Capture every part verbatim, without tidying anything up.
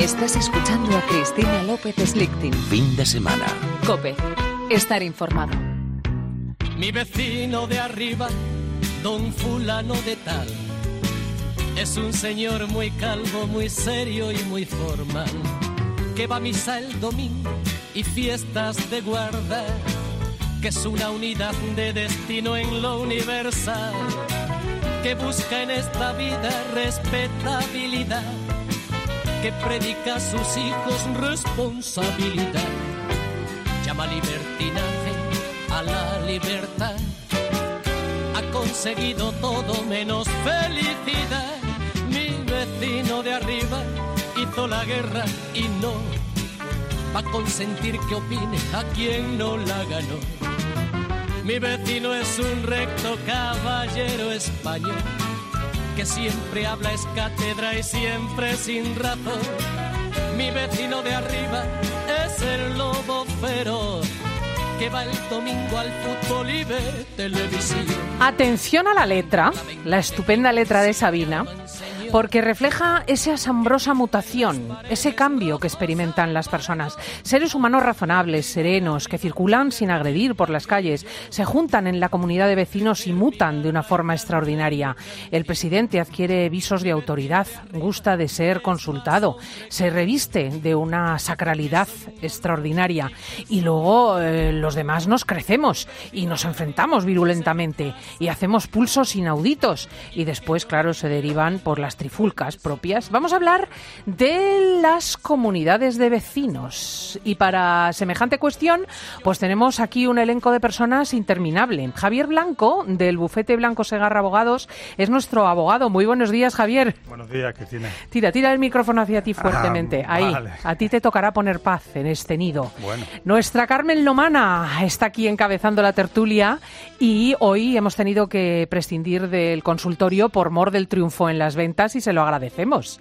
Estás escuchando a Cristina López Slichting. Fin de semana. COPE. Estar informado. Mi vecino de arriba, don fulano de tal, es un señor muy calvo, muy serio y muy formal, que va a misa el domingo y fiestas de guarda, que es una unidad de destino en lo universal, que busca en esta vida respetabilidad, que predica a sus hijos responsabilidad, llama libertinaje a la libertad, ha conseguido todo menos felicidad. Mi vecino de arriba hizo la guerra y no va a consentir que opine a quien no la ganó. Mi vecino es un recto caballero español, que siempre habla es cátedra y siempre sin razón. Mi vecino de arriba es el lobo feroz, que va el domingo al fútbol y ve televisión. Atención a la letra, la estupenda letra de Sabina, porque refleja esa asombrosa mutación, ese cambio que experimentan las personas. Seres humanos razonables, serenos, que circulan sin agredir por las calles, se juntan en la comunidad de vecinos y mutan de una forma extraordinaria. El presidente adquiere visos de autoridad, gusta de ser consultado, se reviste de una sacralidad extraordinaria y luego eh, los demás nos crecemos y nos enfrentamos virulentamente y hacemos pulsos inauditos y después, claro, se derivan por las trifulcas propias. Vamos a hablar de las comunidades de vecinos y para semejante cuestión pues tenemos aquí un elenco de personas interminable. Javier Blanco, del bufete Blanco Segarra Abogados, es nuestro abogado. Muy buenos días, Javier. Buenos días, Cristina. Tira, tira el micrófono hacia ti fuertemente. Ah, Ahí, vale. A ti te tocará poner paz en este nido. Bueno. Nuestra Carmen Lomana está aquí encabezando la tertulia y hoy hemos tenido que prescindir del consultorio por mor del triunfo en las ventas y se lo agradecemos.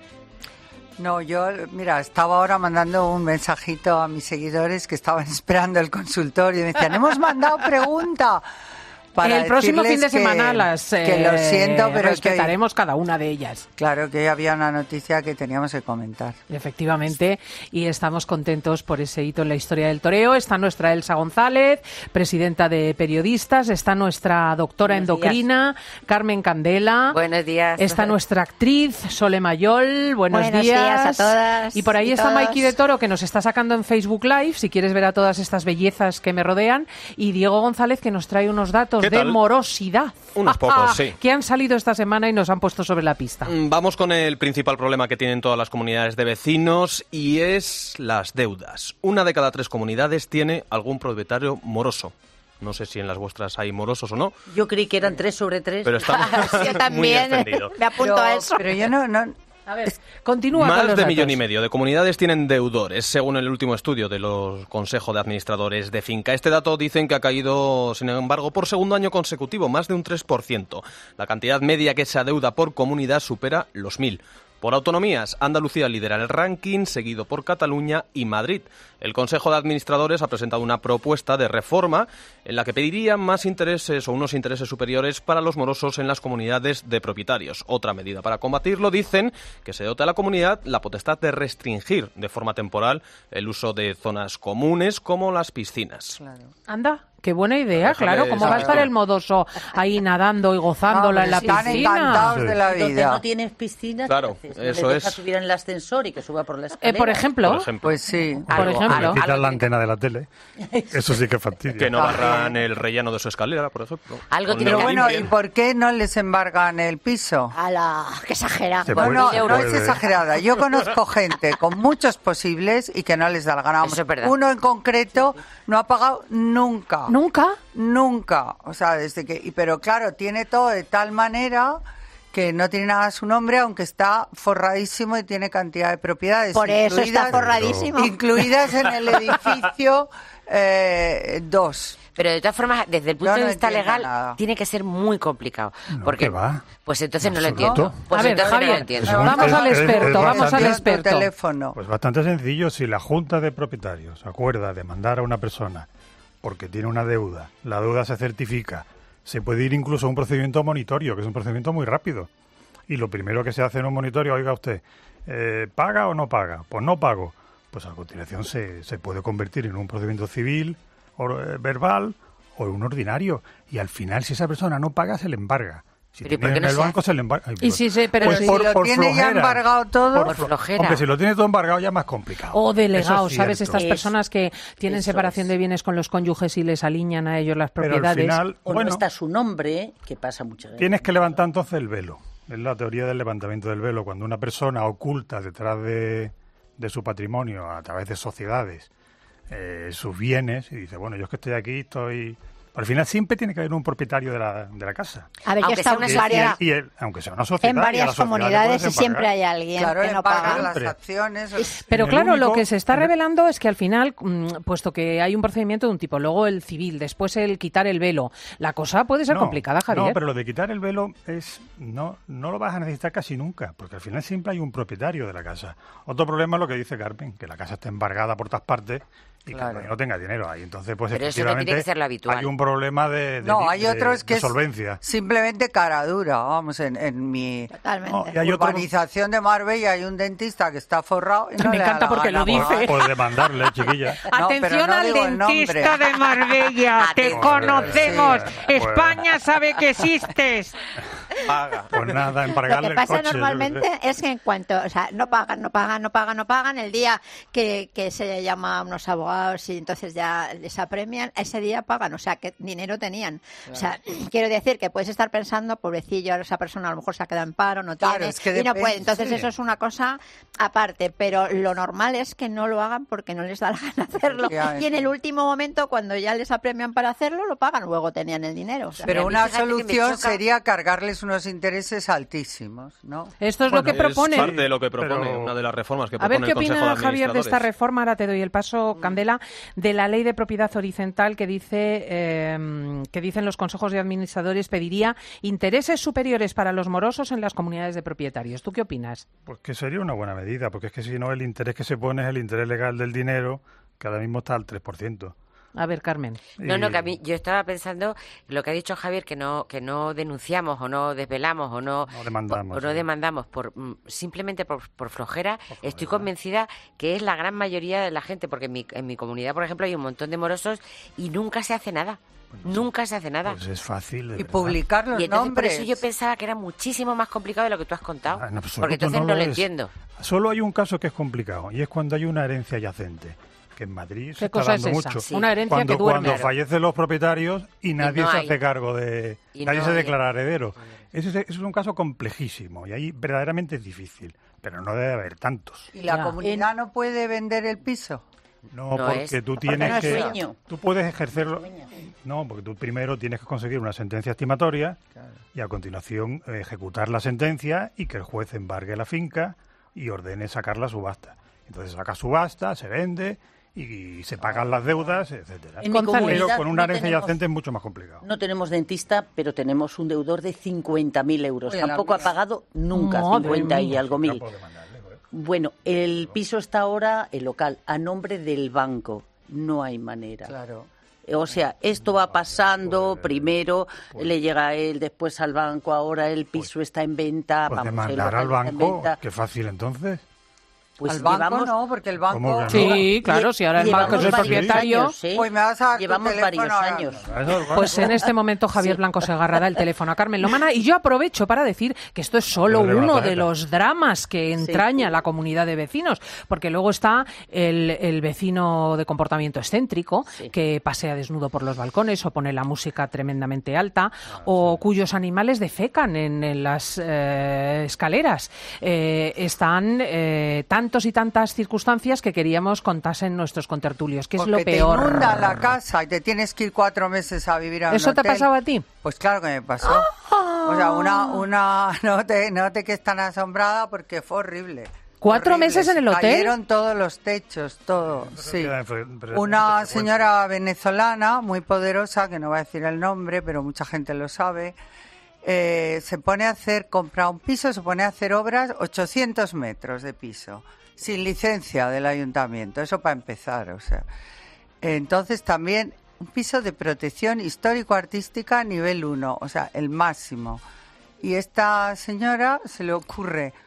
No, yo, mira, estaba ahora mandando un mensajito a mis seguidores que estaban esperando el consultorio y me decían, hemos mandado pregunta. Para el próximo fin de que, semana las eh, que lo siento, pero respetaremos que hoy, cada una de ellas. Claro que hoy había una noticia que teníamos que comentar. Efectivamente, y estamos contentos por ese hito en la historia del toreo. Está nuestra Elsa González, presidenta de Periodistas, está nuestra doctora Buenos endocrina, días. Carmen Candela. Buenos días. Está nuestra actriz, Sole Mayol. Buenos, Buenos días. días a todas. Y por ahí y está todos. Maiki de Toro, que nos está sacando en Facebook Live, si quieres ver a todas estas bellezas que me rodean. Y Diego González, que nos trae unos datos de tal? morosidad. Unos pocos, sí. Que han salido esta semana y nos han puesto sobre la pista. Vamos con el principal problema que tienen todas las comunidades de vecinos y es las deudas. Una de cada tres comunidades tiene algún propietario moroso. No sé si en las vuestras hay morosos o no. Yo creí que eran tres sobre tres. Pero está Sí, muy también extendido. me apunto pero, a eso. Pero yo no... no A ver, continúa con Más los de datos. millón y medio de comunidades tienen deudores, según el último estudio de los Consejo de Administradores de Finca. Este dato dicen que ha caído, sin embargo, por segundo año consecutivo, más de un tres por ciento. La cantidad media que se adeuda por comunidad supera los mil. Por autonomías, Andalucía lidera el ranking, seguido por Cataluña y Madrid. El Consejo de Administradores ha presentado una propuesta de reforma en la que pediría más intereses o unos intereses superiores para los morosos en las comunidades de propietarios. Otra medida para combatirlo, dicen, que se dote a la comunidad la potestad de restringir de forma temporal el uso de zonas comunes como las piscinas. claro. Anda, qué buena idea, Déjame claro. ¿Cómo va a estar saber. el modoso ahí nadando y gozándola No, en la están piscina? encantados de la Entonces vida. no tienes piscina. Claro, ¿qué haces? eso ¿Le dejas es. subir en el ascensor y que suba por la Eh, escalera? por ejemplo, Por ejemplo, Pues sí. por Algo- ejemplo. algo- Quitar algo la tiene- antena de la tele. Eso sí que fastidia. que no barran el rellano de su escalera, por ejemplo. Algo Con tiene lo Pero que- bueno, ¿y limpien. por qué no les embargan el piso? ¡Hala! ¡Qué exagera! Se No, puede, no, se no es puede. exagerada. Yo conozco gente con muchos posibles y que no les da la gana. Vamos, Eso es verdad. uno en concreto no ha pagado nunca. ¿Nunca? Nunca. O sea, desde que... y- Pero claro, tiene todo de tal manera que no tiene nada a su nombre, aunque está forradísimo y tiene cantidad de propiedades. Por eso está incluidas- forradísimo. Incluidas en el edificio eh, dos. Pero de todas formas, desde el punto Yo de no vista entiendo legal, nada. tiene que ser muy complicado. No, porque, ¿qué va? Pues entonces no lo Absoluto. entiendo. Pues A ver, entonces no lo Javier, entiendo. Eso vamos es- al es- es experto, vamos al bastante- Tu experto. teléfono. Pues bastante sencillo. Si la Junta de Propietarios acuerda de mandar a una persona porque tiene una deuda, la deuda se certifica, se puede ir incluso a un procedimiento monitorio, que es un procedimiento muy rápido. Y lo primero que se hace en un monitorio, oiga usted, eh, ¿paga o no paga? Pues no pago. Pues a continuación se, se puede convertir en un procedimiento civil, o, eh, verbal o en un ordinario. Y al final, si esa persona no paga, se le embarga. Si Pero ¿y por tiene qué en no el se banco hace? se le embarga. Ay, Y si se- pero pues si por, lo por tiene ya flojera. embargado todo. Por flojera. Hombre, si lo tiene todo embargado ya es más complicado. O Eso delegados, es ¿sabes? cierto. Estas Es- personas que tienen eso separación es. de bienes con los cónyuges y les alinean a ellos las Pero al propiedades. final, O bueno, no está su nombre, que pasa muchas veces. tienes que levantar entonces el velo. Es la teoría del levantamiento del velo. Cuando una persona oculta detrás de, de su patrimonio, a través de sociedades, eh, sus bienes, y dice, bueno, yo es que estoy aquí, estoy... Al final siempre tiene que haber un propietario de la, de la casa. A ver, yo Aunque he sea estado una en Y- varias, y, y el- aunque sea una sociedad. en y a la varias sociedad le comunidades puedes y siempre embargar. hay alguien Claro, que le no pagan paga. las Siempre. acciones. Pero En el claro, lo único- que se está en el- revelando es que al final, mm, puesto que hay un procedimiento de un tipo, luego el civil, después el quitar el velo, la cosa puede ser No, complicada, Javier. No, pero lo de quitar el velo es no no lo vas a necesitar casi nunca, porque al final siempre hay un propietario de la casa. Otro problema es lo que dice Carmen, que la casa está embargada por todas partes y Claro. que el dueño no tenga dinero ahí. Entonces, pues Pero eso no tiene efectivamente que ser lo habitual. hay un problema de, de No, de- hay otros que de es solvencia. simplemente cara dura. Vamos, en, en mi Totalmente. No, y hay otro- urbanización de Marbella hay un dentista que está forrado y no Me le da encanta la porque gana lo dice. pagar. Pues demandarle, chiquilla. No, pero Atención no al digo el dentista nombre. de Marbella, te Atención. conocemos. Sí, pues- España sabe que existes. Paga. Pues nada, Lo embargarle que el pasa coche, yo qué normalmente sé. es que en cuanto, o sea, no pagan, no pagan, no pagan, no pagan, el día que, que se llama a unos abogados y entonces ya les apremian, ese día pagan, o sea, que dinero tenían. O sea, quiero decir que puedes estar pensando, pobrecillo, esa persona a lo mejor se ha quedado en paro, no Claro, tiene, es que y no depende, puede. Entonces sí. eso es una cosa aparte, pero lo normal es que no lo hagan porque no les da la gana hacerlo. Efectivamente. Y en el último momento, cuando ya les apremian para hacerlo, lo pagan, luego tenían el dinero. O sea, Pero a mí una fíjate que me solución choca- sería cargarles unos intereses altísimos, ¿no? Esto es lo que Es propone. parte de lo que propone, Pero- una de las reformas que A propone ver qué el Consejo opina de Javier de esta Administradores. reforma. Ahora te doy el paso, Candela, de la ley de propiedad horizontal que dice eh, que dicen los consejos de administradores pediría intereses superiores para los morosos en las comunidades de propietarios. ¿Tú qué opinas? Pues que sería una buena medida, porque es que si no, el interés que se pone es el interés legal del dinero, que ahora mismo está al tres por ciento. A ver, Carmen. No, no, Y- que a mí, yo estaba pensando lo que ha dicho Javier, que no que no denunciamos o no desvelamos o no, No demandamos, o no sí. demandamos por mm, simplemente por, por flojera. Estoy convencida que es la gran mayoría de la gente, porque en mi, en mi comunidad, por ejemplo, hay un montón de morosos y nunca se hace nada. Nunca se hace nada. Pues es fácil. de Y verdad. publicar los Y entonces por nombres. eso yo pensaba que era muchísimo más complicado de lo que tú has contado. Ah, en absoluto Porque entonces no, lo lo es. entiendo. Solo hay un caso que es complicado, y es cuando hay una herencia yacente, que en Madrid se ¿Qué está cosa dando es esa? mucho. Sí. Una herencia Cuando, que duerme. cuando fallecen los propietarios y nadie no se hay. hace cargo de... Y nadie no se hay. declara heredero. Ese es, ese es un caso complejísimo, y ahí verdaderamente es difícil, pero no debe haber tantos. ¿Y la Ya. comunidad no puede vender el piso? No, No porque es. tú Porque tienes no es que... dueño. Tú puedes ejercerlo... No, porque tú primero tienes que conseguir una sentencia estimatoria y a continuación eh, ejecutar la sentencia y que el juez embargue la finca y ordene sacar la subasta. Entonces saca subasta, se vende y, se pagan las deudas, etcétera. En mi González. Pero comunidad con una no herencia tenemos- yacente es mucho más complicado. No tenemos dentista, pero tenemos un deudor de cincuenta mil euros. Uy, a la Tampoco ha mía. pagado nunca Madre cincuenta y mía. algo mil. Capaz de mandarle, ¿eh? Bueno, el piso está ahora, el local, a nombre del banco. No hay manera. Claro. O sea, esto va pasando, primero le llega a él, después al banco, ahora el piso está en venta. Pues vamos, el demandar al local está en banco, venta. qué fácil entonces. Pues Al banco llevamos, no, porque el banco... ¿Cómo que no? Sí, claro, si ahora el banco es el llevamos varios propietario. años, ¿eh? Pues me vas a dar tu Llevamos teléfono varios ahora años. mismo. Pues en este momento Javier Blanco Segarra da el teléfono a Carmen Lomana y yo aprovecho para decir que esto es solo Pero le va a uno traer. de los dramas que entraña la comunidad de vecinos, porque luego está el, el vecino de comportamiento excéntrico Sí. que pasea desnudo por los balcones o pone la música tremendamente alta o cuyos animales defecan en, en las eh, escaleras. Eh, están eh, tantos y tantas circunstancias que queríamos contasen nuestros contertulios, que es Porque lo peor. te inunda la casa y te tienes que ir cuatro meses a vivir a un ¿Eso te ha hotel. pasado a ti? Pues claro que me pasó. O sea, una, una, no te, no te quedes tan asombrada porque fue horrible. ¿Cuatro Horrible. meses en el hotel? Cayeron todos los techos, todo, sí. queda en fre- pre- Una frecuencia. señora venezolana muy poderosa, que no voy a decir el nombre, pero mucha gente lo sabe, eh, se pone a hacer, compra un piso, se pone a hacer obras, ochocientos metros de piso, sin licencia del ayuntamiento, eso para empezar, o sea. Entonces también un piso de protección histórico-artística nivel uno, o sea, el máximo. Y esta señora se le ocurre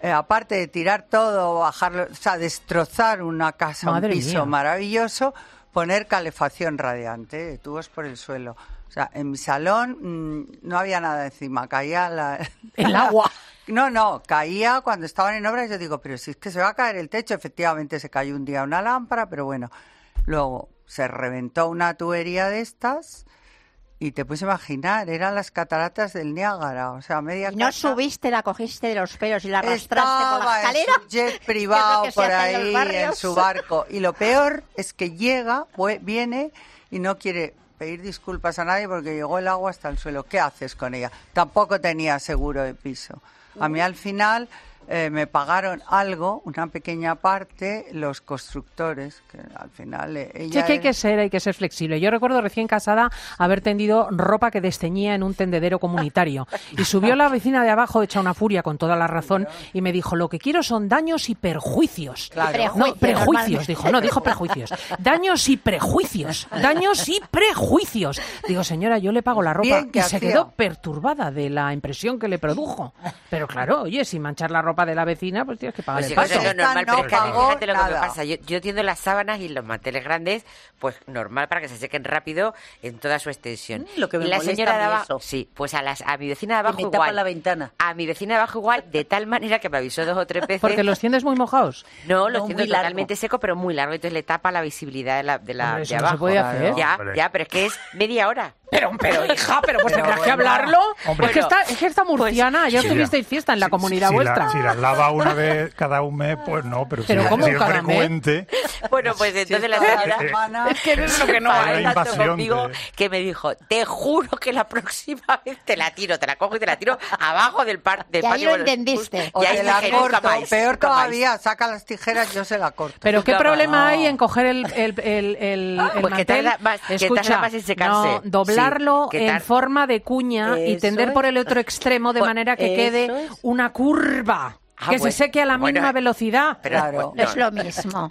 eh, aparte de tirar todo, bajarlo, o sea, destrozar una casa, Madre un piso mía. maravilloso, poner calefacción radiante, eh, tubos por el suelo. O sea, en mi salón mmm, no había nada encima, caía la... El agua. No, no, caía cuando estaban en obras. Yo digo, pero si es que se va a caer el techo. Efectivamente se cayó un día una lámpara, pero bueno. Luego se reventó una tubería de estas y te puedes imaginar, eran las cataratas del Niágara. O sea, media Y no casa subiste, la cogiste de los pelos y la arrastraste por la estaba escalera. en su jet privado que es lo que por se hace en los ahí, barrios. en su barco. Y lo peor es que llega, vue- viene y no quiere pedir disculpas a nadie porque llegó el agua hasta el suelo. ¿Qué haces con ella? Tampoco tenía seguro de piso. A mí al final eh, me pagaron algo, una pequeña parte, los constructores, que al final eh, ella... Sí, que hay era- que ser, hay que ser flexible. Yo recuerdo recién casada haber tendido ropa que desteñía en un tendedero comunitario. Y subió la vecina de abajo hecha una furia con toda la razón y me dijo, lo que quiero son daños y perjuicios. Claro. Prejuicios, No, prejuicios, normalmente. dijo, no, dijo prejuicios. Daños y prejuicios, daños y prejuicios. Digo, señora, yo le pago la ropa. Bien que Y se hacía. quedó perturbada de la impresión que le produjo. Pero claro, oye, si manchar la ropa de la vecina, pues tienes que pagar Pues el sí, eso paso. es lo normal, Esta pero no es que pagó fíjate lo que me nada. pasa. Yo, yo tiendo las sábanas y los manteles grandes, pues normal para que se sequen rápido en toda su extensión. Mm, lo que me y la molesta señora a de mí abajo, eso. sí, pues a las a mi vecina de Que abajo me igual. tapa la ventana. A mi vecina de abajo igual, de tal manera que me avisó dos o tres veces. Porque los tiendes muy mojados. No, lo No, tiendo muy largo. totalmente seco, pero muy largo, entonces le tapa la visibilidad de la de, la, Hombre, de eso no abajo. se puede hacer. Ya, Hombre. ya, pero es que es media hora. Pero, pero, hija, pero pues Pero tendrás que bueno, hablarlo. hombre. es, que está, es que está murciana. ya Sí, tuvisteis ya. fiesta en la Si- comunidad si vuestra. La, si las lava una vez cada un mes, pues no, pero, Pero si, ¿cómo si es cada mes? frecuente... Bueno, pues entonces la toda la señora semana- Es que eso es lo que no enfadó hay. tanto Invasión conmigo de- que me dijo, te juro que la próxima vez te la tiro, te la cojo y te la tiro abajo del, par, del Y ahí patio. lo Bueno, entendiste. O y ahí te la dije, nunca corto, más, peor nunca más. todavía, saca las tijeras, yo se la corto. Pero qué Nunca problema más. hay en coger el, el, el, el, el Pues que mantel, tarda más- que tarda escucha, más en secarse. no, doblarlo Sí, que en tar- forma de cuña y Eso tender por es. el otro extremo de Pues manera que eso quede es. una curva. Ah, que bueno, se seque a la bueno, misma velocidad. Pero, Claro. pues, Es no, lo mismo.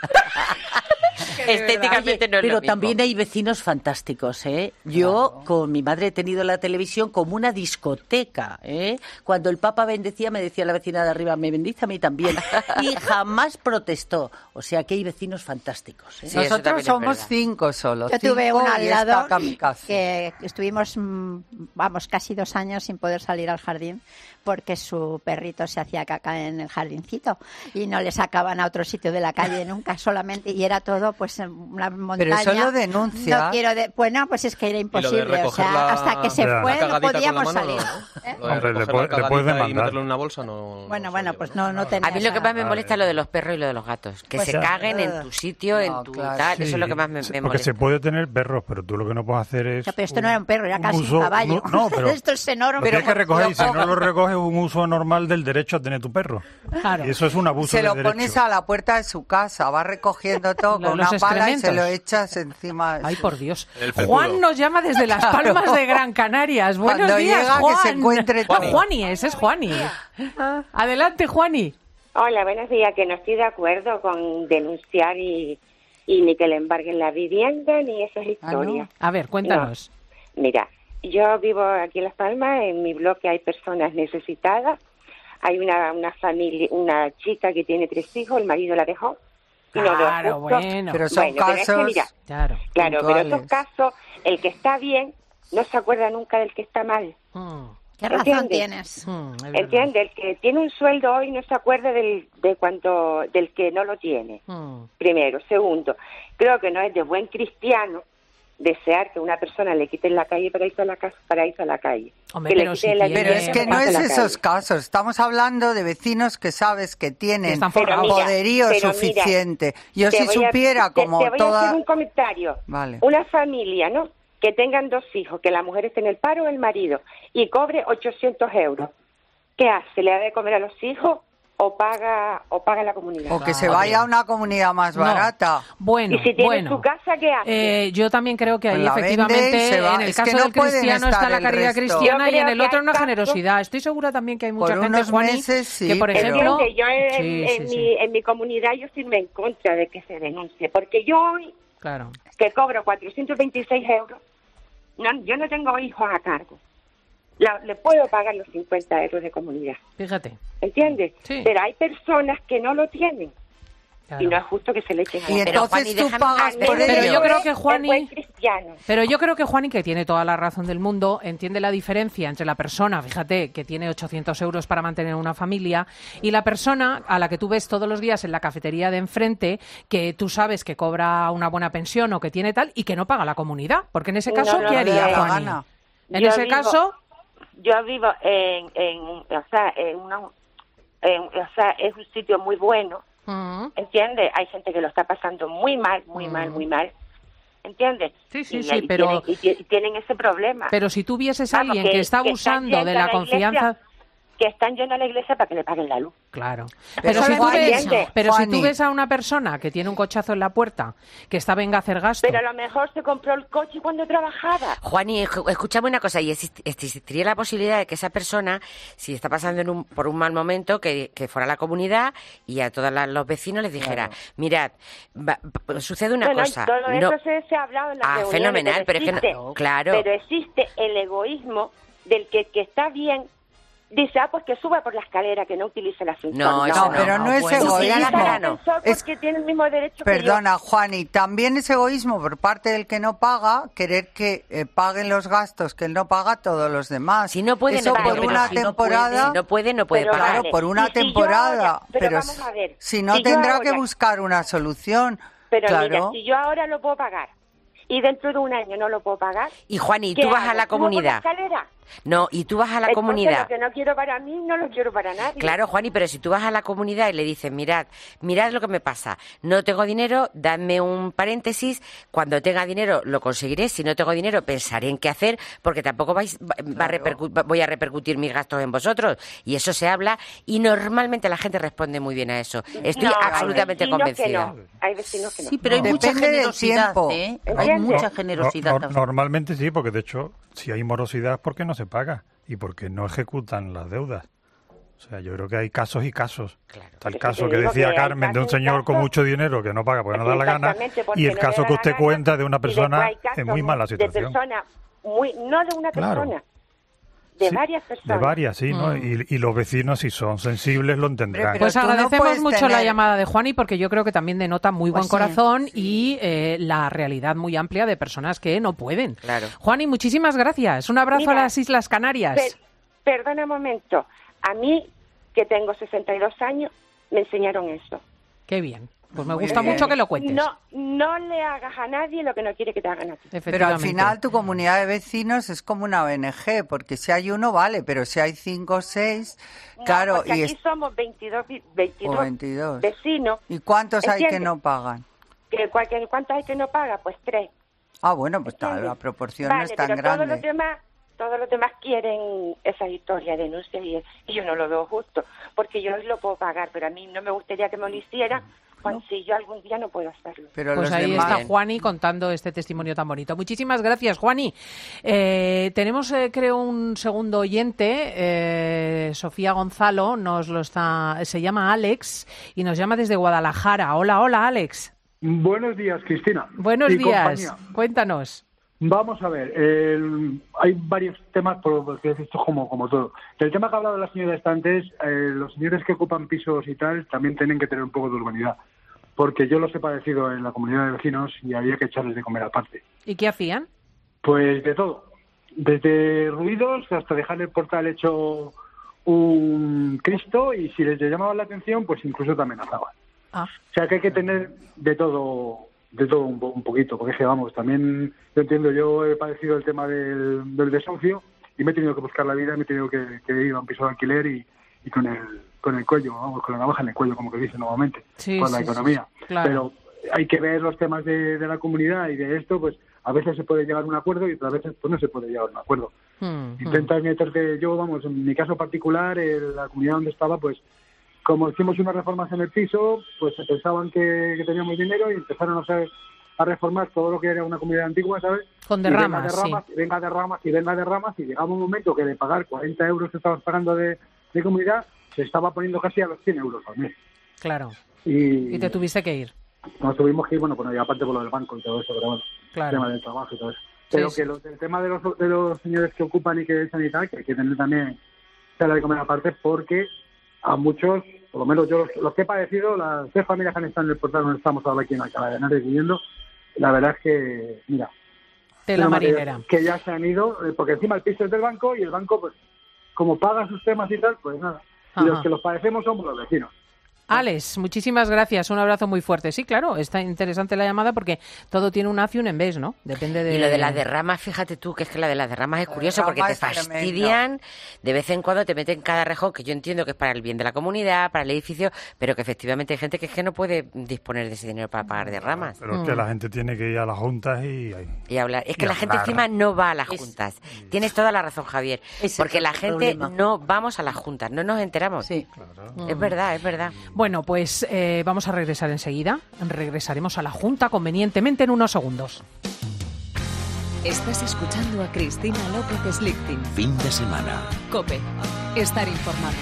estéticamente Oye, no es pero lo mismo. también hay vecinos fantásticos, ¿eh? Yo con mi madre he tenido la televisión como una discoteca, ¿eh? Cuando el Papa bendecía, me decía la vecina de arriba, me bendice a mí también. Y jamás protestó. O sea que hay vecinos fantásticos, ¿eh? Sí, eso Nosotros también es somos verdad. cinco solos. Yo tuve cinco una al y esta lado kamikaze. que estuvimos, mm, vamos, casi dos años sin poder salir al jardín porque su perrito se hacía caca en el jardincito y no le sacaban a otro sitio de la calle nunca, solamente, y era todo pues una montaña. eso lo denuncia. No quiero de, bueno, pues es que era Y lo de imposible, o recoger sea, la- hasta que se la fue no cagadita con la podíamos mano, salir. ¿no? ¿Eh? Lo de Hombre, le recoger puede- la le puedes cagadita y demandar. meterlo en una bolsa no... Bueno, no bueno, sabía. pues no, no tenía A mí lo que esa- más me molesta es lo de los perros y lo de los gatos. Que Pues se sí. caguen en tu sitio, No, en tu claro. tal. Eso es lo que más me, Sí, me porque molesta. se puede tener perros, pero tú lo que no puedes hacer es... Ya, pero esto no era un perro, era un casi uso- un caballo. no, no, pero Esto es enorme. lo tienes que recoger y si lo no lo recoges es un uso normal del derecho a tener tu perro. Claro. Y eso es un abuso Se de lo derecho. pones a la puerta de su casa, va recogiendo todo Lo- con los una pala y se excrementos. lo echas encima. de Ay, su- por Dios. El felpudo. Juan nos llama desde Las Palmas de Gran Canarias. Buenos Cuando días, llega, que Juan. se encuentre No, todo. Juani, ese es Juani. Adelante, Juani. Hola, buenos días, que no estoy de acuerdo con denunciar y, y ni que le embarguen la vivienda ni esas historias. A ver, cuéntanos. Mira, yo vivo aquí en Las Palmas, en mi bloque hay personas necesitadas, hay una, una familia, una chica que tiene tres hijos, el marido la dejó. y no veo Claro, justo. bueno. Pero son Bueno, pero es que casos... mira, Claro. Claro, pero puntuales. esos casos, el que está bien no se acuerda nunca del que está mal. Mm, ¿Qué razón ¿Entiendes? tienes? mm, es verdad. ¿Entiendes? El que tiene un sueldo hoy no se acuerda del, de cuanto, del que no lo tiene. Mm. Primero. Segundo, creo que no es de buen cristiano desear que una persona le quiten la calle para irse a la casa, para irse a la calle. Hombre, que le pero quiten si la tiene- Pero vivienda es que para no irse es a la esos calle. casos. Estamos hablando de vecinos que sabes que tienen están Pero forrados. mira, poderío pero mira, suficiente. Yo te si voy a- supiera te- como te voy a toda... hacer un comentario. Vale. Una familia, ¿no?, que tengan dos hijos, que la mujer esté en el paro o el marido, y cobre ochocientos euros. ¿Qué hace? ¿Le da de comer a los hijos o paga o paga la comunidad? O que se vaya a una comunidad más No. barata. Bueno, Y si tiene bueno. su casa, ¿qué hace? Eh, yo también creo que Pues ahí la vende y efectivamente se va. en el Es caso que no del pueden cristiano estar está la el caridad resto. cristiana Yo y en creo el que otro hay una casos- generosidad. Estoy segura también que hay mucha Por gente, unos Juani, meses, sí, que por pero- ejemplo... ¿Entiendes? Yo en, Sí, en sí, mi, sí. en mi comunidad yo firmé en contra de que se denuncie, porque yo hoy, Claro. que cobro cuatrocientos veintiséis euros, no, yo no tengo hijos a cargo. la- le puedo pagar los cincuenta euros de comunidad. Fíjate. ¿Entiendes? Sí. Pero hay personas que no lo tienen. Claro. Y no es justo que se le echen a Y la Pero, entonces Juani, tú déjame- pagas por Pero Pero ello. yo creo que es Juani- buen cristiano. Pero yo creo que Juani, que tiene toda la razón del mundo, entiende la diferencia entre la persona, fíjate, que tiene ochocientos euros para mantener una familia, y la persona a la que tú ves todos los días en la cafetería de enfrente, que tú sabes que cobra una buena pensión o que tiene tal, y que no paga la comunidad. Porque en ese No, caso, no, ¿qué no, haría, no, no, Juani? gana. En Yo ese vivo- caso, Yo vivo en, en, o sea, en una, en- o sea, es un sitio muy bueno, mm, ¿entiendes? Hay gente que lo está pasando muy mal, muy mal, muy mal, ¿entiendes? Sí, sí, y, sí, y pero- tienen, y, ti- y tienen ese problema. pero si tú vieses a Vamos, alguien que, está están abusando yendo de a la iglesia, confianza... que están yendo a la iglesia para que le paguen la luz. Claro. Pero Pero, si, tú Juani, ves, pero si tú Juani. ves a una persona que tiene un cochazo en la puerta, que está venga a hacer gasto... Pero a lo mejor se compró el coche cuando trabajaba. Juani, ej- escúchame una cosa, y exist- existiría la posibilidad de que esa persona, si está pasando en un- por un mal momento, que, que fuera a la comunidad y a todos la- los vecinos les dijera, mirad, va- va- sucede una Bueno, cosa. todo no- eso se, se ha hablado en las Ah, reuniones, fenomenal, pero es que no- existe- claro. Pero existe el egoísmo del que, que está bien, dice, ah, pues que suba por la escalera, que no utilice el ascensor. No, eso No, pero no es bueno, si egoísmo. da la cara, no. Ascensor Es- porque tiene el mismo derecho que Perdona, Juani, también es egoísmo por parte del que no paga querer que eh, paguen los gastos que él no paga todos los demás. Si no puede, Eso no puede, por pero una si no temporada. puede, si no puede, no puede Pero pagar. Claro, vale. por una Y si yo temporada, ahora- pero pero vamos a ver, si no si yo tendrá que ahora- buscar una solución. Pero claro. mira, si yo ahora lo puedo pagar y dentro de un año no lo puedo pagar, Y Juani, ¿y ¿qué tú vas a hago? la ¿Subo por comunidad? escalera? No, y tú vas a la Entonces, comunidad. Lo que no quiero para mí, no lo quiero para nadie. Claro, Juani, pero si tú vas a la comunidad y le dices, mirad, mirad lo que me pasa, no tengo dinero, dadme un paréntesis, cuando tenga dinero lo conseguiré, si no tengo dinero pensaré en qué hacer, porque tampoco vais, va, va a repercu- va- voy a repercutir mis gastos en vosotros. Y eso se habla y normalmente la gente responde muy bien a eso. Estoy No, hay absolutamente vecinos que convencida. no. Hay vecinos que no. Sí, pero hay mucha Depende del generosidad, tiempo. ¿eh? Hay ¿Entiendes? mucha No, generosidad no- también. normalmente sí, porque de hecho, si hay morosidad, ¿por qué no se paga? Y porque no ejecutan las deudas. O sea, yo creo que hay casos y casos. Está el Pero caso te que digo decía que hay Carmen de un casos y señor con casos. mucho dinero que no paga porque no da la gana, Exactamente, porque y el no le caso da que la usted gana, cuenta de una y después persona hay casos en muy mala situación. De personas muy, no de una Claro. persona, de Sí, varias personas. De varias, sí, ¿no? Y, y los vecinos, si son sensibles, lo entenderán. Pero Pues tú no agradecemos puedes mucho la tener- llamada de Juani porque yo creo que también denota muy Pues buen sí, corazón y eh, la realidad muy amplia de personas que no pueden. Claro. Juani, muchísimas gracias. Un abrazo Mira, a las Islas Canarias. Per- perdona un momento, a mí, que tengo sesenta y dos años, me enseñaron eso. Qué bien. Pues me Muy gusta bien. mucho que lo cuentes. No, no le hagas a nadie lo que no quiere que te hagan a ti. Pero al Efectivamente. final tu comunidad de vecinos es como una O N G, porque si hay uno vale, pero si hay cinco o seis, No, claro, porque y, aquí es- somos veintidós, vi- veintidós o veintidós. vecinos. ¿Y cuántos hay que ¿Entiendes? no pagan? Que cualquier, ¿Cuántos hay que no paga? Pues tres. Ah, bueno, pues tal, ¿Entiendes? la proporción Vale, no es tan pero todos los grande. demás, todos los demás quieren esa historia, denuncia y, y yo no lo veo justo, porque yo lo puedo pagar, pero a mí no me gustaría que me lo hicieran cuando si yo algún día no puedo hacerlo. Pero Pues los ahí demás... está Juani contando este testimonio tan bonito. Muchísimas gracias, Juani. Eh, tenemos, eh, creo, un segundo oyente. eh, Sofía Gonzalo nos lo está, se llama Alex y nos llama desde Guadalajara. Hola, hola, Alex. Buenos días, Cristina. Buenos y días. compañía. Cuéntanos. Vamos a ver, el- hay varios temas, porque esto es como, como todo. El tema que ha hablado la señora esta antes, eh, los señores que ocupan pisos y tal, también tienen que tener un poco de urbanidad. Porque yo los he padecido en la comunidad de vecinos y había que echarles de comer aparte. ¿Y qué hacían? Pues de todo. Desde ruidos hasta dejar el portal hecho un Cristo, y si les llamaba la atención, pues incluso te amenazaban. Ah, O sea que hay que tener de todo, de todo un, po- un poquito, porque es que vamos, también yo entiendo, yo he padecido el tema del, del desahucio y me he tenido que buscar la vida, me he tenido que, que ir a un piso de alquiler y, y con el con el cuello, vamos, con la navaja en el cuello, como que dice nuevamente, Sí, con la sí, sí, economía. sí, claro. Pero hay que ver los temas de, de la comunidad y de esto, pues a veces se puede llegar a un acuerdo y otras veces pues no se puede llegar a un acuerdo. mm, mm. Intentas meterte, yo, vamos, en mi caso particular, en la comunidad donde estaba, pues como hicimos unas reformas en el piso, pues se pensaban que, que teníamos dinero y empezaron a, hacer, a reformar todo lo que era una comunidad antigua, ¿sabes? Con Y venga derramas, sí. derramas, y venga derramas, y venga derramas, y llegaba un momento que de pagar cuarenta euros que estabas pagando de, de comunidad, se estaba poniendo casi a los cien euros al mes. Claro. Y, Y te tuviste que ir. nos tuvimos que ir, bueno, bueno, y aparte por lo del banco y todo eso, pero bueno, Claro. el tema del trabajo y todo eso. Pero Sí, que sí. los, el tema de los, de los señores que ocupan y que echan y tal, que hay que tener también tela de comer aparte, porque a muchos, por lo menos yo los, los que he padecido, las tres familias que han estado en el portal donde estamos ahora aquí en Alcalá de Henares viviendo, la verdad es que, mira, Tela Pero que- marinera. Que ya se han ido, eh, porque encima el piso es del banco y el banco, pues, como paga sus temas y tal, pues nada. Y Ajá. los que los padecemos somos los vecinos. Alex, muchísimas gracias. Un abrazo muy fuerte. Sí, claro, está interesante la llamada porque todo tiene un hace y un en vez, ¿no? Depende de... Y lo de las derramas, fíjate tú, que es que la de las derramas es curioso porque te derramas es fastidian, de vez en cuando te meten cada rejón, que yo entiendo que es para el bien de la comunidad, para el edificio, pero que efectivamente hay gente que es que no puede disponer de ese dinero para pagar derramas. Pero es que la gente tiene que ir a las juntas y... Y hablar. Es que y la gente hablar. encima no va a las Es- juntas. Tienes toda la razón, Javier. Ese Porque es la el gente problema. no vamos a las juntas, no nos enteramos. Sí. Es verdad, es verdad. Bueno, pues eh, vamos a regresar enseguida. Regresaremos a la Junta convenientemente en unos segundos. Estás escuchando a Cristina López Slichting. Fin de semana. Cope. Estar informado.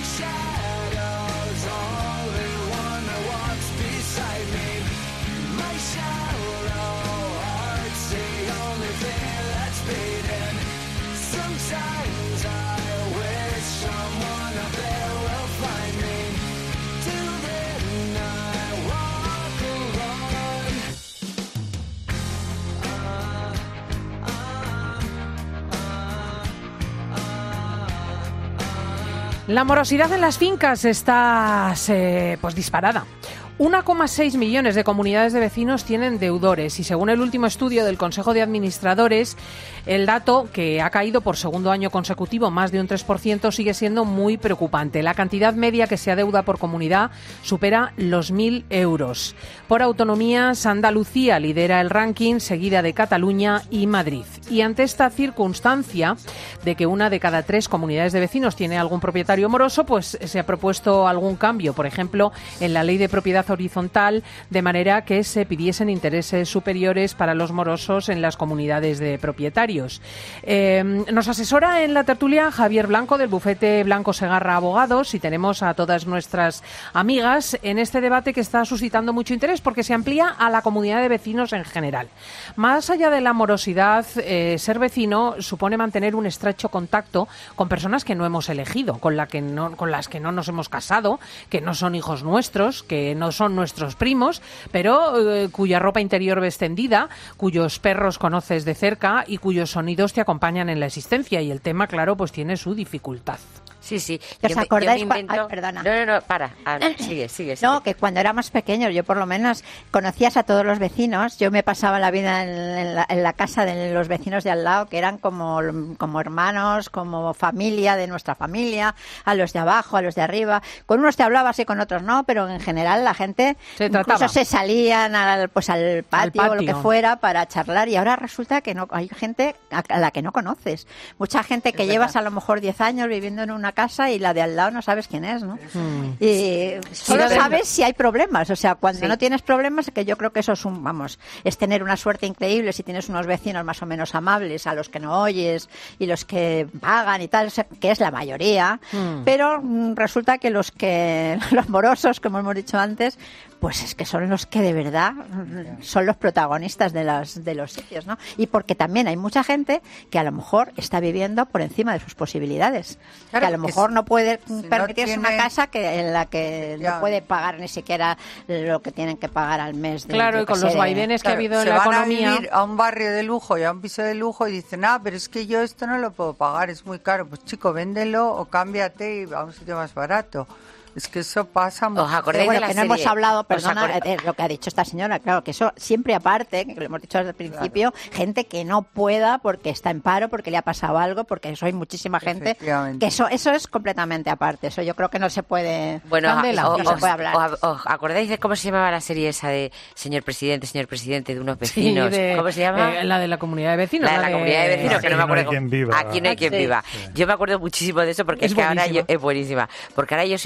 La morosidad en las fincas está eh, pues disparada. uno coma seis millones de comunidades de vecinos tienen deudores y según el último estudio del Consejo de Administradores, el dato, que ha caído por segundo año consecutivo más de un tres por ciento, sigue siendo muy preocupante. La cantidad media que se adeuda por comunidad supera los mil euros. Por autonomías, Andalucía lidera el ranking, seguida de Cataluña y Madrid. Y ante esta circunstancia de que una de cada tres comunidades de vecinos tiene algún propietario moroso, pues se ha propuesto algún cambio, por ejemplo, en la ley de propiedad horizontal, de manera que se pidiesen intereses superiores para los morosos en las comunidades de propietarios. Eh, nos asesora en la tertulia Javier Blanco, del bufete Blanco Segarra Abogados, y tenemos a todas nuestras amigas en este debate que está suscitando mucho interés porque se amplía a la comunidad de vecinos en general. Más allá de la morosidad, eh, ser vecino supone mantener un estrecho contacto con personas que no hemos elegido, con, la que no, con las que no nos hemos casado, que no son hijos nuestros, que no son nuestros primos, pero eh, cuya ropa interior ves tendida, cuyos perros conoces de cerca y cuyos sonidos te acompañan en la existencia. Y el tema, claro, pues tiene su dificultad. Sí, sí. ¿Os Yo me- acordáis yo me cua- invento- Ay, perdona. No, no, no, para. Ah, sigue, sigue, sigue. No, que cuando éramos pequeños, yo por lo menos conocías a todos los vecinos. Yo me pasaba la vida en, en la, en la casa de los vecinos de al lado, que eran como, como hermanos, como familia de nuestra familia, a los de abajo, a los de arriba. Con unos te hablabas y con otros no, pero en general la gente Se incluso trataba. se salían al, pues al patio, Al o lo que patio. fuera para charlar. Y ahora resulta que no hay gente a, a la que no conoces. Mucha gente que Es llevas verdad. a lo mejor diez años viviendo en una casa y la de al lado no sabes quién es, ¿no? Mm. Y solo depende. sabes si hay problemas. O sea, cuando Sí. no tienes problemas, que yo creo que eso es un, vamos, es tener una suerte increíble si tienes unos vecinos más o menos amables, a los que no oyes y los que pagan y tal, o sea, que es la mayoría. Mm. Pero mm, resulta que los que, los morosos, como hemos dicho antes, pues es que son los que de verdad mm, son los protagonistas de los, de los sitios, ¿no? Y porque también hay mucha gente que a lo mejor está viviendo por encima de sus posibilidades. Claro, que a lo que mejor si- no puede si no permitirse una tiene- casa que en la que no Ya. puede pagar ni siquiera lo que tienen que pagar al mes. De, Claro, yo y con qué los sé, de- vaivenes que ha Claro, habido en se la van economía. a vivir a un barrio de lujo y a un piso de lujo y dicen, ah, pero es que yo esto no lo puedo pagar, es muy caro. Pues chico, véndelo o cámbiate y a un sitio más barato. Es que eso pasa mucho. ¿Os acordáis Pero bueno, de la que no serie? hemos hablado, ¿Os perdona, acordáis? de lo que ha dicho esta señora, claro, que eso siempre aparte, que lo hemos dicho desde el principio, gente que no pueda porque está en paro, porque le ha pasado algo, porque eso hay muchísima gente, Efectivamente. que eso eso es completamente aparte, eso yo creo que no se puede, Bueno, Candela, o- no se os, puede hablar. os- os acordáis de cómo se llamaba la serie esa de señor presidente, señor presidente, de unos vecinos? Sí, de- ¿Cómo se llama? eh, la de la comunidad de vecinos. La de la comunidad de vecinos, que no me Aquí no hay acuerdo. quien viva. Aquí no hay quien Sí. viva. Yo me acuerdo muchísimo de eso porque Es es, que ahora yo, buenísima. es buenísima. Porque ahora yo soy la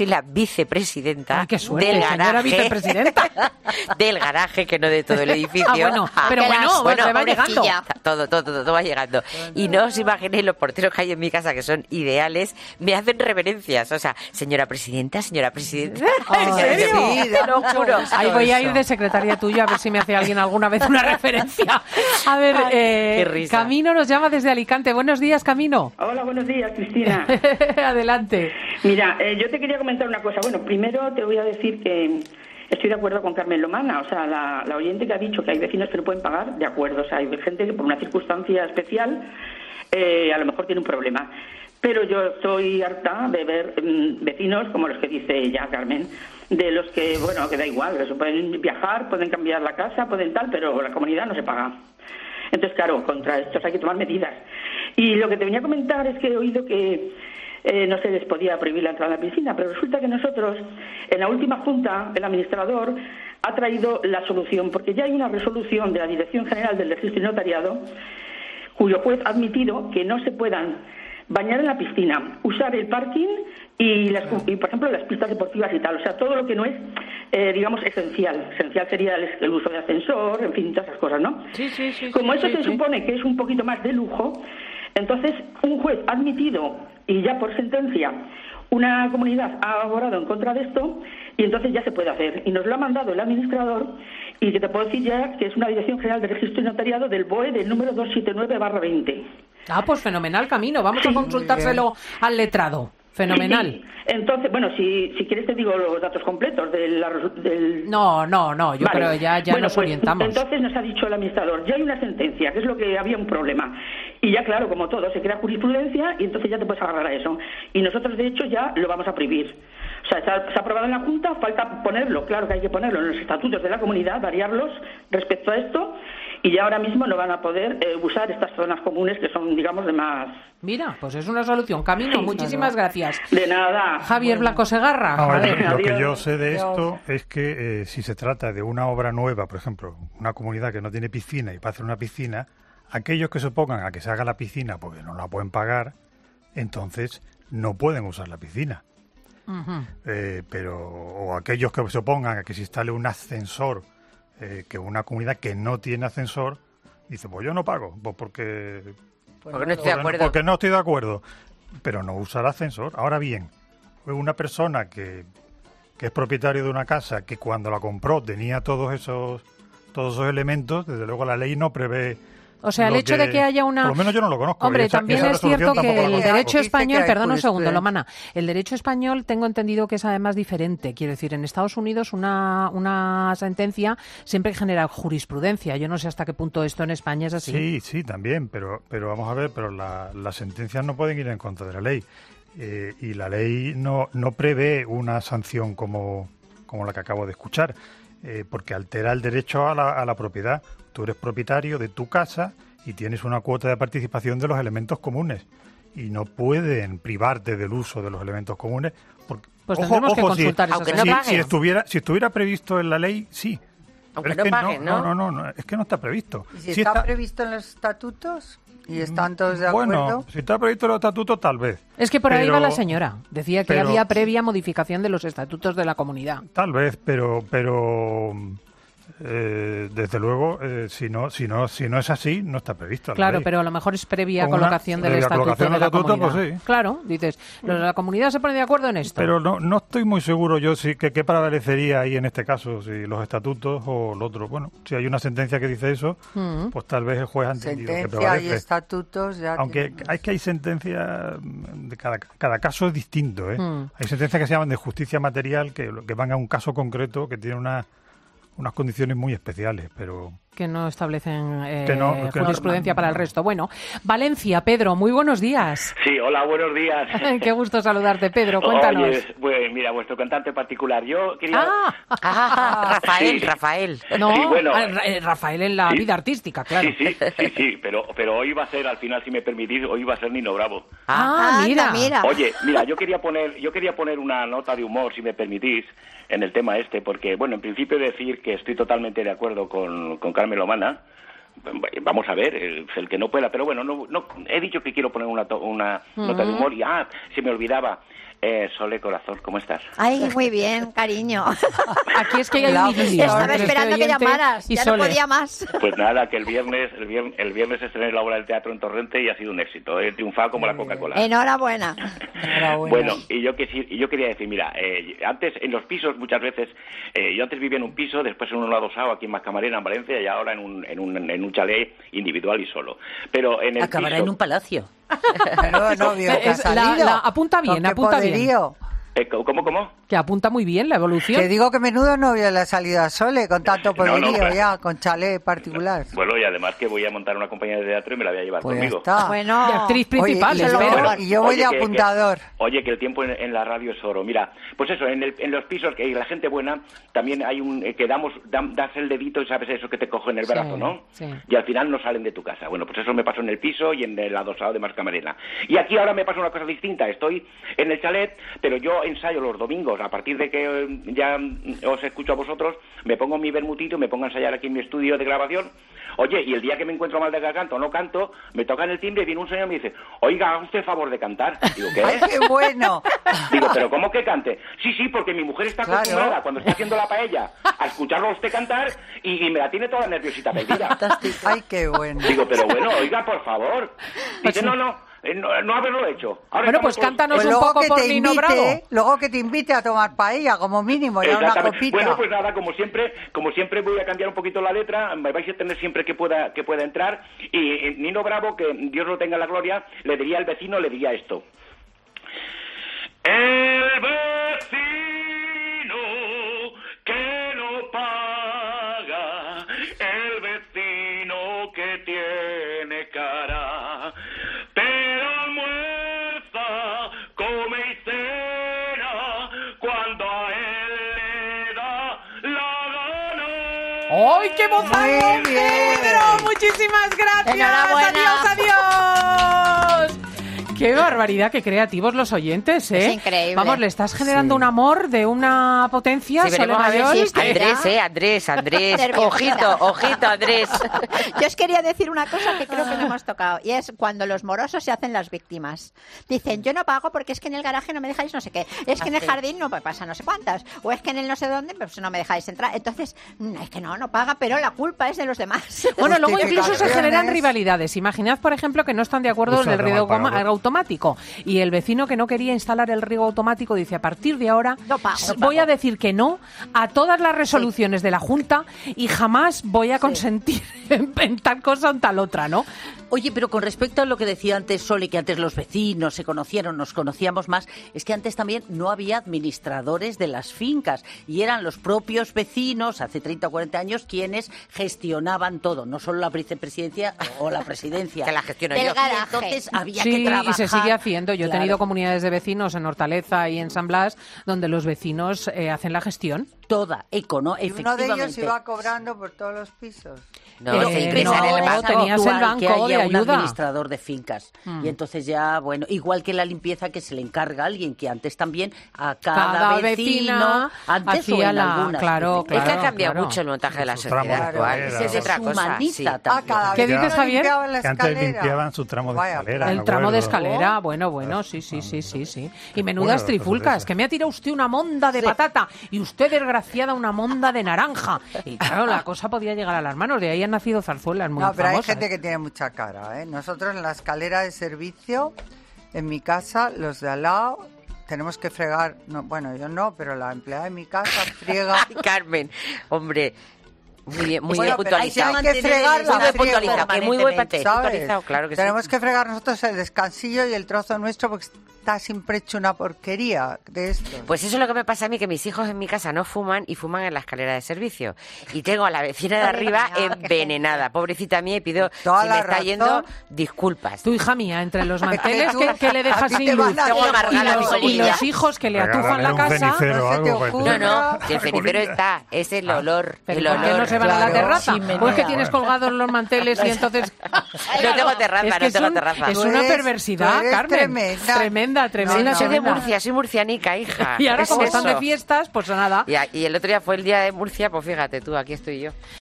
vicepresidenta Ay, qué suerte, del señora garaje. vicepresidenta. Del garaje, que no de todo el edificio. Ah, bueno, pero bueno, bueno, se va llegando. Todo, todo, todo, todo va llegando. Y no os imaginéis los porteros que hay en mi casa, que son ideales, me hacen reverencias. O sea, señora presidenta, señora presidenta. ¿En serio? Sí, Te lo juro. Ahí voy a ir de secretaria tuya a ver si me hace alguien alguna vez una referencia. A ver, Ay, eh, qué risa. Camino nos llama desde Alicante. Buenos días, Camino. Hola, buenos días, Cristina. Adelante. Mira, eh, yo te quería comentar una cosa. Bueno, primero te voy a decir que estoy de acuerdo con Carmen Lomana. O sea, la, la oyente que ha dicho que hay vecinos que no pueden pagar, de acuerdo. O sea, hay gente que por una circunstancia especial eh, a lo mejor tiene un problema. Pero yo estoy harta de ver mmm, vecinos como los que dice ella, Carmen, de los que, bueno, que da igual, que se pueden viajar, pueden cambiar la casa, pueden tal, pero la comunidad no se paga. Entonces, claro, contra estos hay que tomar medidas. Y lo que te venía a comentar es que he oído que eh, no se les podía prohibir la entrada a la piscina, pero resulta que nosotros, en la última junta, el administrador ha traído la solución, porque ya hay una resolución de la Dirección General del Registro y Notariado, cuyo juez ha admitido que no se puedan bañar en la piscina, usar el parking y, las, y, por ejemplo, las pistas deportivas y tal. O sea, todo lo que no es, eh, digamos, esencial. Esencial sería el, el uso de ascensor, en fin, todas esas cosas, ¿no? Sí, sí, sí. Como sí, eso sí, se sí. supone que es un poquito más de lujo, entonces un juez ha admitido, y ya por sentencia, una comunidad ha abogado en contra de esto, y entonces ya se puede hacer. Y nos lo ha mandado el administrador, y que te puedo decir ya que es una Dirección General de Registro y Notariado del B O E del número doscientos setenta y nueve barra veinte. Ah, pues fenomenal, Camino. Vamos sí, a consultárselo al letrado. Fenomenal. Sí, sí. Entonces, bueno, si, si quieres te digo los datos completos del... del... No, no, no, yo vale. creo que ya, ya bueno, nos pues, orientamos. Entonces nos ha dicho el administrador, ya hay una sentencia, que es lo que había un problema. Y ya, claro, como todo, se crea jurisprudencia y entonces ya te puedes agarrar a eso. Y nosotros, de hecho, ya lo vamos a prohibir. O sea, se ha, se ha aprobado en la Junta, falta ponerlo, claro que hay que ponerlo en los estatutos de la comunidad, variarlos respecto a esto, y ya ahora mismo no van a poder eh, usar estas zonas comunes que son, digamos, de más... Mira, pues es una solución. Camino, sí, muchísimas claro. gracias. De nada. Javier bueno. Blanco Segarra. A ver, lo que yo sé de esto es que eh, si se trata de una obra nueva, por ejemplo, una comunidad que no tiene piscina y para hacer una piscina, aquellos que se opongan a que se haga la piscina porque no la pueden pagar, entonces no pueden usar la piscina. Uh-huh. eh, pero o aquellos que se opongan a que se instale un ascensor, eh, que una comunidad que no tiene ascensor dice, pues yo no pago, pues porque porque no estoy de acuerdo, porque no estoy de acuerdo, pero no usa el ascensor. Ahora bien, una persona que, que es propietario de una casa que cuando la compró tenía todos esos todos esos elementos, desde luego la ley no prevé. O sea, el hecho que, de que haya una... Por lo menos yo no lo conozco. Hombre, esa, también esa es cierto que el derecho español... que Perdón un segundo, Lomana. El derecho español tengo entendido que es además diferente. Quiero decir, en Estados Unidos una, una sentencia siempre genera jurisprudencia. Yo no sé hasta qué punto esto en España es así. Sí, sí, también. Pero, pero vamos a ver, pero la, las sentencias no pueden ir en contra de la ley. Eh, y la ley no, no prevé una sanción como, como la que acabo de escuchar. Eh, porque altera el derecho a la, a la propiedad. Tú eres propietario de tu casa y tienes una cuota de participación de los elementos comunes. Y no pueden privarte del uso de los elementos comunes. Porque, pues ojo, tendremos ojo, que consultar si, esas aunque no si, si, estuviera, si estuviera previsto en la ley, sí. Aunque Pero es no que paguen, no, ¿no? No, no, no, es que no está previsto. ¿Y si, si está, está previsto en los estatutos? ¿Y están todos de acuerdo? Bueno, si está previsto en los estatutos, tal vez. Es que por pero, ahí va la señora. Decía que pero, había previa modificación de los estatutos de la comunidad. Tal vez, pero... pero Eh, desde luego, eh, si no si no si no es así, no está previsto. Claro, pero a lo mejor es previa Con colocación una, del previa estatuto colocación de la estatuto, comunidad. Pues sí. Claro, dices, la comunidad se pone de acuerdo en esto. Pero no no estoy muy seguro yo si que qué prevalecería ahí en este caso, si los estatutos o lo otro. Bueno, si hay una sentencia que dice eso, mm. pues tal vez el juez ha entendido sentencia que prevalece. Y estatutos ya. Aunque tienen... hay que hay sentencias de cada cada caso es distinto, ¿eh? Mm. Hay sentencias que se llaman de justicia material que que van a un caso concreto que tiene una unas condiciones muy especiales, pero... Que no establecen eh, que no, que jurisprudencia no. para el resto. Bueno, Valencia, Pedro, muy buenos días. Sí, hola, buenos días. Qué gusto saludarte, Pedro, cuéntanos. Oye, pues, mira, vuestro cantante particular, yo quería... Ah, ah Rafael, sí. Rafael. No, sí, bueno, Rafael en la sí. vida artística, claro. Sí, sí, sí, sí, pero, pero hoy va a ser, al final, si me permitís, hoy va a ser Nino Bravo. Ah, ah mira. mira. Oye, mira, yo quería poner yo quería poner una nota de humor, si me permitís, en el tema este, porque, bueno, en principio decir que estoy totalmente de acuerdo con, con Carmen Lomana. Vamos a ver, el, el que no pueda, pero bueno, no, no he dicho que quiero poner una, to, una uh-huh. nota de humor y, ah, se me olvidaba. Eh, Sole, corazón, ¿cómo estás? Ay, muy bien, cariño. Aquí es que hay un idilio. Estaba entre esperando este que oyente llamaras, y ya Sole. no podía más. Pues nada, que el viernes el viernes, el viernes estrené la obra del teatro en Torrente y ha sido un éxito. He triunfado como la Coca-Cola. Enhorabuena. Bueno, y yo, que, y yo quería decir, mira, eh, antes en los pisos muchas veces, eh, yo antes vivía en un piso, después en un adosado aquí en Mascamarena, en Valencia, y ahora en un, en un, en un chalet individual y solo. Pero en el Acabará piso, en un palacio. Menudo novio que ha Es- la- salido. la- apunta bien, Con qué apunta bien. poderío. eh, ¿Cómo, cómo? Que apunta muy bien la evolución. Que digo que menudo novio le ha salido a Sole, con tanto No, poderío no, claro. ya, con chalet particular. Bueno, y además que voy a montar una compañía de teatro y me la voy a llevar Pues ya conmigo. está. Bueno, De actriz principal, Oye, se y yo- espera. y yo voy Oye, de que- que- apuntador. oye, que el tiempo en, en la radio es oro. Mira, pues eso, en, el, en los pisos, que la gente buena, también hay un... eh, que damos, dam- das el dedito y sabes eso que te coge en el Sí, brazo, ¿no? sí. Y al final no salen de tu casa. Bueno, pues eso me pasó en el piso y en el adosado de Mascamarena. Y aquí ahora me pasa una cosa distinta. Estoy en el chalet, pero yo ensayo los domingos. A partir de que eh, ya mm, os escucho a vosotros, me pongo mi bermutito y me pongo a ensayar aquí en mi estudio de grabación. Oye, y el día que me encuentro mal de garganta o no canto, me tocan el timbre y viene un señor y me dice, oiga, haga usted favor de cantar. Digo, ¿qué? ¡Ay, qué bueno! Digo, ¿pero cómo que cante? Sí, sí, porque mi mujer está Claro. acostumbrada cuando está haciendo la paella a escucharlo a usted cantar y, y me la tiene toda nerviosita perdida. ¡Ay, qué bueno! Digo, pero bueno, oiga, por favor. Dice, no, no, eh, no, no haberlo hecho. Ahora Bueno, estamos pues todos- cántanos Pues un luego poco que por te Nino Bravo. invite, luego que te invite a tomar paella, como mínimo, ya una Exactamente. copita. Bueno, pues nada, como siempre, como siempre voy a cambiar un poquito la letra, me vais a tener siempre que pueda que pueda entrar y eh, Nino Bravo, que Dios lo tenga en la gloria, le diría al vecino, le diría esto. El vecino que no paga, el vecino que tiene cara, pero almuerza, come y cena cuando a él le da la gana. ¡Ay, qué voz tan Muy bien. Pedro! Muchísimas gracias. Enhorabuena. Adiós, adiós. Qué barbaridad, qué creativos los oyentes, ¿eh? Es increíble. Vamos, le estás generando un amor de una potencia, Sí, Sole veremos a ver Mayol. si es que- Andrés, eh, Andrés, Andrés. Nerviosita. Ojito, ojito, Andrés. Yo os quería decir una cosa que creo que no hemos tocado, y es cuando los morosos se hacen las víctimas. Dicen, yo no pago porque es que en el garaje no me dejáis no sé qué, es que en el jardín no pasa no sé cuántas, o es que en el no sé dónde pues no me dejáis entrar. Entonces, mm, es que no, no paga, pero la culpa es de los demás. Bueno, luego incluso se Justificaciones. generan rivalidades. Imaginad, por ejemplo, que no están de acuerdo Usa en el de riego mal goma- pagador. automático. Y el vecino que no quería instalar el riego automático dice, a partir de ahora No pago, no voy pago". a decir que no a todas las resoluciones de la Junta y jamás voy a consentir en, en tal cosa o en tal otra, ¿no? Oye, pero con respecto a lo que decía antes Sole, que antes los vecinos se conocieron, nos conocíamos más, es que antes también no había administradores de las fincas y eran los propios vecinos, hace treinta o cuarenta años, quienes gestionaban todo, no solo la vicepresidencia o la presidencia. Que la gestiono Del yo. garaje. Entonces había Sí, que trabajar. y se sigue haciendo. Yo he Claro. tenido comunidades de vecinos en Hortaleza y en San Blas donde los vecinos eh, hacen la gestión. Toda, econo, Y uno de ellos efectivamente. iba cobrando por todos los pisos. No, Pero se que ingresa en no, el banco. tenías el actual, que banco haya de un ayuda. administrador de fincas. Mm. Y entonces ya, bueno, igual que la limpieza que se le encarga a alguien, que antes también a cada, Cada vecino, vecina antes o hacía en la- algunas claro, veces. Es que ha Claro, cambiado claro. mucho el montaje de la Sus tramos sociedad de actual. escalera. Esa es otra cosa. Deshumaniza Sí. también. Ah, cada ¿Qué vez dices, que Javier? limpiaban la Que antes escalera. limpiaban su tramo de Vaya, escalera. El me tramo de acuerdo. escalera, bueno, bueno, sí, sí, sí, sí, sí. Y menudas Bueno, cosas de trifulcas, esas. que me ha tirado usted una monda de patata y usted, desgraciada, una monda de naranja. Y claro, la cosa podía llegar a las manos, de ahí han nacido zarzuelas muy No, pero hay famosas. gente que tiene mucha cara, ¿eh? Nosotros en la escalera de servicio, en mi casa, los de al lado, tenemos que fregar, no, bueno, yo no, pero la empleada de mi casa friega. Ay, Carmen, hombre. Muy bien, muy Bueno, bien pero hay puntualizado. que fregar Muy la bien friega puntualizado, que muy buen permanentemente, ¿sabes? puntualizado, claro que sí. Tenemos que fregar nosotros el descansillo y el trozo nuestro porque está siempre hecho una porquería de esto. Pues eso es lo que me pasa a mí, que mis hijos en mi casa no fuman y fuman en la escalera de servicio. Y tengo a la vecina de arriba envenenada. Pobrecita mía, y pido, Toda si la me está razón. yendo, disculpas. Tu hija mía, entre los manteles tú- que, que le a dejas ti te sin luz van a Tengo hacer amargada y mi los, y colilla. los hijos que le atufan la Regálale un casa, cenicero no o se te algo, pues, ocurra. No, no, que el cenicero está, es el olor, pero el ¿por qué olor. no se van a la claro. terraza? Chimenea. Pues que tienes colgados los manteles y entonces... No tengo terraza, Es que no es, tengo un- terraza. es Tú una eres- perversidad, tú eres Carmen. tremenda. Tremenda, tremenda. Sí, no, soy de tremenda. Murcia, soy murcianica, hija. Y ahora ¿Qué como es están de eso? fiestas, pues nada. Y, a- y el otro día fue el día de Murcia, pues fíjate tú, aquí estoy yo.